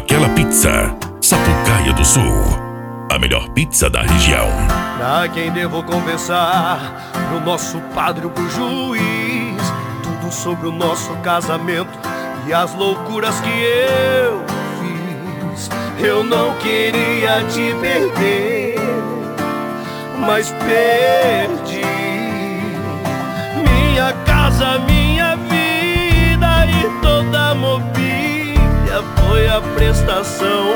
Aquela Pizza, Sapucaia do Sul. A melhor pizza da região. Pra quem devo confessar, pro nosso padre ou pro juiz, tudo sobre o nosso casamento e as loucuras que eu fiz. Eu não queria te perder, mas perdi minha casa, minha vida e toda a mobília foi a prestação.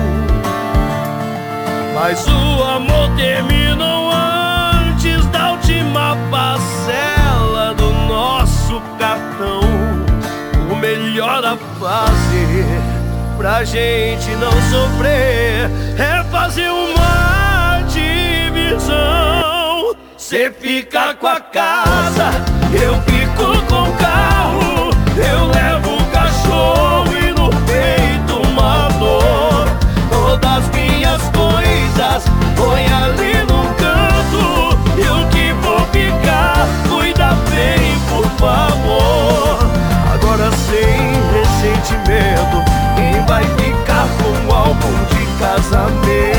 Mas o amor terminou antes da última parcela do nosso cartão. O melhor a fazer pra gente não sofrer é fazer uma divisão. Cê fica com a casa, eu fico com o carro. Eu levo o cachorro e no peito uma dor. Todas as minhas coisas põe ali no canto, e o que for ficar, cuida bem, por favor. Agora sem ressentimento, quem vai ficar com o álbum de casamento?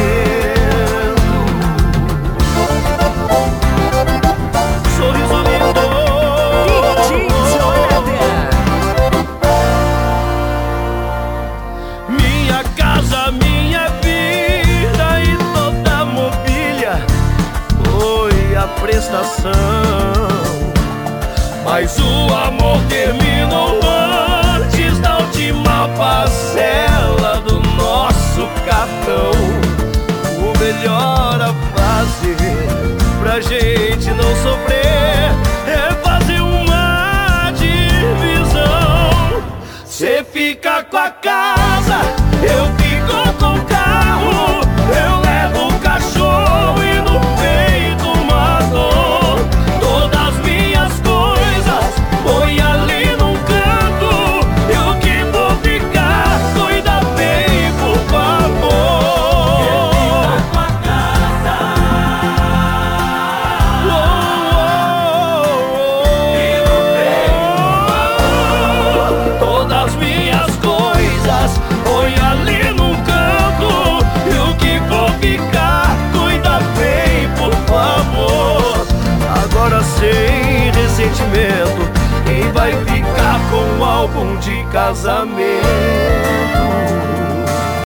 Sorriso lindo. Minha casa, minha vida e toda a mobília foi a prestação. Mas o amor terminou antes da última parcela do nosso cartão. O melhor a fazer pra gente não sofrer é fazer uma divisão. Cê fica com a casa, eu fico com o carro. Eu levo o cachorro e no peito uma dor. Todas as minhas coisas põe ali num canto, e o que for ficar, cuida bem, por favor. Cê fica com a casa, e no peito todas as minhas coisas põe ali num canto, e o que for ficar, cuida bem, por favor. Agora sem ressentimento, quem vai ficar com o álbum de casamento?